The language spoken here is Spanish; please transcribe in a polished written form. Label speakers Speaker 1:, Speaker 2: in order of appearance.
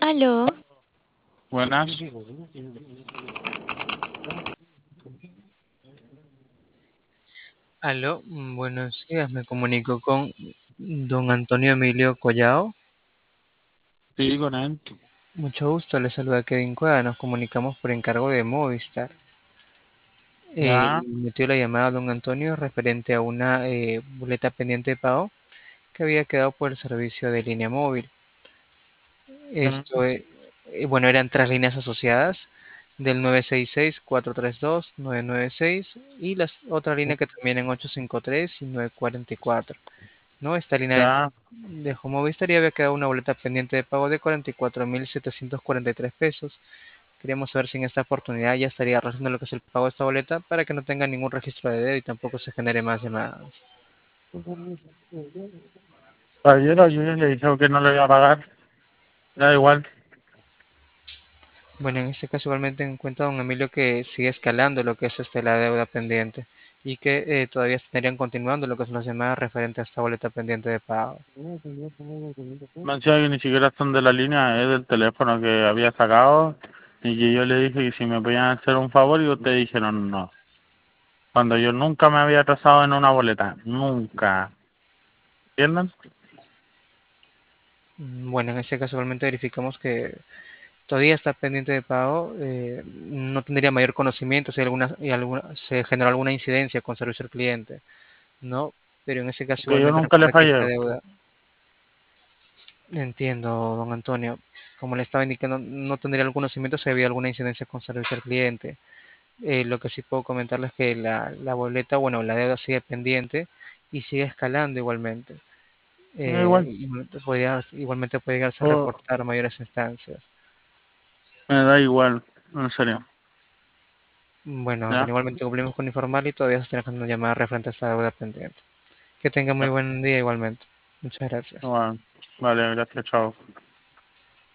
Speaker 1: Aló,
Speaker 2: Buenas.
Speaker 3: Aló, buenos días, me comunico con don Antonio Emilio Collao.
Speaker 2: Sí, con él.
Speaker 3: Mucho gusto, le saluda Kevin Cueva, nos comunicamos por encargo de Movistar.
Speaker 2: Ya.
Speaker 3: Y metió la llamada a don Antonio referente a una boleta pendiente de pago que había quedado por el servicio de línea móvil.
Speaker 2: Ya.
Speaker 3: Esto, bueno, eran tres líneas asociadas del 966-432-996 y la otra línea que también en 853 y 944. ¿No? Esta línea
Speaker 2: Ya.
Speaker 3: de Movistar y había quedado una boleta pendiente de pago de 44.743 pesos. Queríamos saber si en esta oportunidad ya estaría realizando lo que es el pago de esta boleta para que no tenga ningún registro de débito y tampoco se genere más llamadas.
Speaker 2: Ayer yo ya le dije que no le voy a pagar. Da igual.
Speaker 3: Bueno, en este caso igualmente en cuenta don Emilio que sigue escalando lo que es la deuda pendiente y que todavía estarían continuando lo que son las llamadas referentes a esta boleta pendiente de pago.
Speaker 2: Me decía que ni siquiera son de la línea, es del teléfono que había sacado. Y que yo le dije que si me podían hacer un favor y ustedes dijeron no. Cuando yo nunca me había atrasado en una boleta. Nunca. ¿Entienden?
Speaker 3: Bueno, en este caso igualmente verificamos que todavía está pendiente de pago, no tendría mayor conocimiento si se generó alguna incidencia con servicio al cliente, ¿no? Pero en ese caso
Speaker 2: Que yo
Speaker 3: igualmente
Speaker 2: nunca le
Speaker 3: recuerda que esta
Speaker 2: fallé.
Speaker 3: deuda, entiendo, don Antonio, como le estaba indicando, no tendría algún conocimiento si había alguna incidencia con servicio al cliente. Lo que sí puedo comentarles es que la boleta, bueno, la deuda sigue pendiente y sigue escalando igualmente.
Speaker 2: Me da igual.
Speaker 3: Igualmente puede llegarse a
Speaker 2: Oh,
Speaker 3: reportar mayores instancias.
Speaker 2: me da igual. En serio.
Speaker 3: Bueno,
Speaker 2: ¿Ya?
Speaker 3: Antonio, igualmente cumplimos con informal y todavía se está dejando llamada referente a esta deuda pendiente. Que tenga muy
Speaker 2: Ya.
Speaker 3: buen día igualmente. Muchas gracias.
Speaker 2: Bueno, vale, gracias, chao.